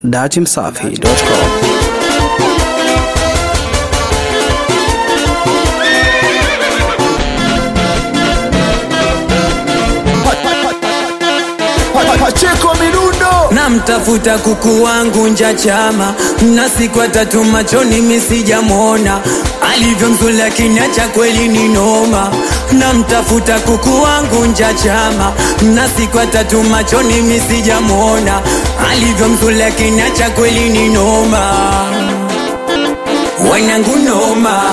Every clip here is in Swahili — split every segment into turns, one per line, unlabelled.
datimsafi.com.
Pacheko Mirundo
Namtafuta kuku wangu nja chama, na siku tatu machoni misijamona, alivyo mzuri lakini acha kweli ni noma. Namtafuta kuku wangu nja chama, na siku tatu machoni misijamona, alivyo mzuri lakini acha kweli ni noma. Wanangu noma,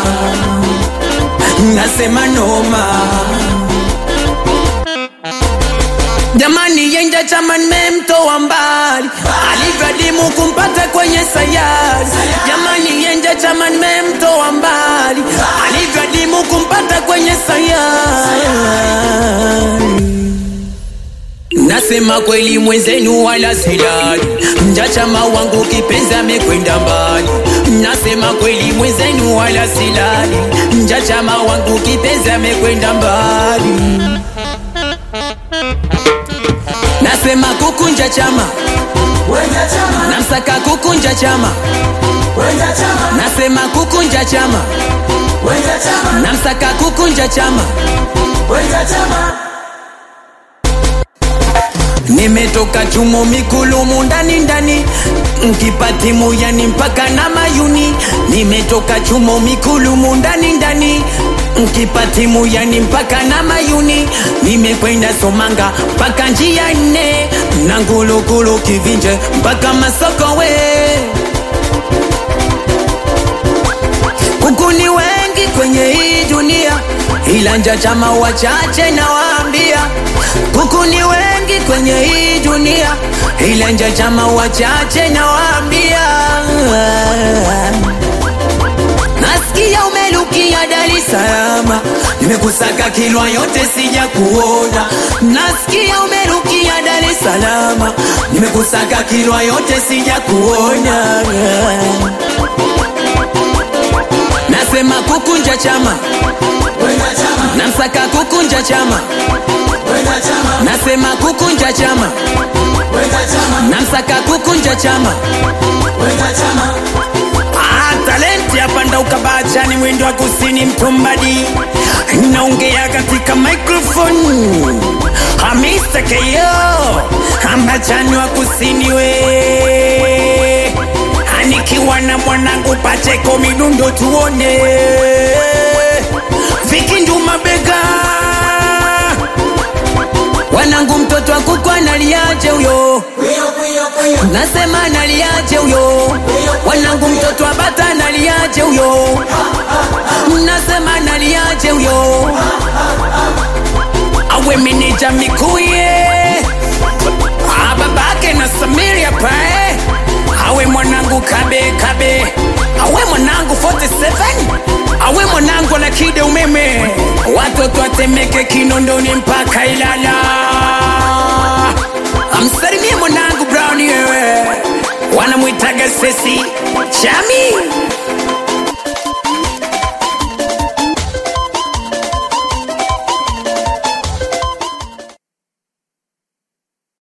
nasema noma. Jamani yenja chama nimemtoa mbali, alivyadimu kumpata kwenye sayari. Jamani yenja chama nimemtoa mbali, alivyadimu kumpata kwenye sayari. Nasema kweli mwenzenu wala silali, nja chama wangu kipenzi amekwenda mbali. Nasema kweli mwenzenu wala silali, nja chama wangu kipenzi amekwenda mbali. Nasema kukunja chama, namsaka kukunja chama. Nasema kukunja chama, namsaka kukunja chama. Nimetoka chumo mikulumu ndani ndani, nkipatimu yani mpaka na mayuni. Nimetoka chumo mikulumu ndani ndani, nkipatimu yani mpaka na mayuni. Nimekwenda Somanga mpaka njia nne, na Ngulugulu Kivinje mpaka Masoko we. Kuku ni wengi kwenye hii dunia, ila nja chama wachache na waambia. Kuku ni wengi kwenye hii dunia, ila nja chama wachache na waambia. Nasikia umelukia Dar es Salaam, nimekusaka Kilwa yote sija kuona. Nasikia umelukia Dar es Salaam, nimekusaka Kilwa yote sija kuona. Nasema kukunja chama, namsaka kukunja chama. Nasema kukunja chama, namsaka kukunja chama. Talenti hapa ndo ukabacha, ni mwendo wa kusini Mtombadi. Naongea katika microphone, Mr. K.O. Ambachani wa kusini we, anikiwa na mwanangu Pacheko Mirundo tuone Vikindu mabega. Wanangu mtoto wa kuku analiaje huyo, nasema analiaje huyo. Wanangu mtoto wa bata analiaje huyo, nasema analiaje huyo. Awe meneja Mikuye, babake na Samiri hapa awe mwanangu Kabe Kabe, awe mwanangu 47, awe mwanangu na Kide umeme. Watoto watemeke Kinondoni mpaka Ilala. Amsalimie mwanangu Brown yewe, wanamuitaga Sesi Chami.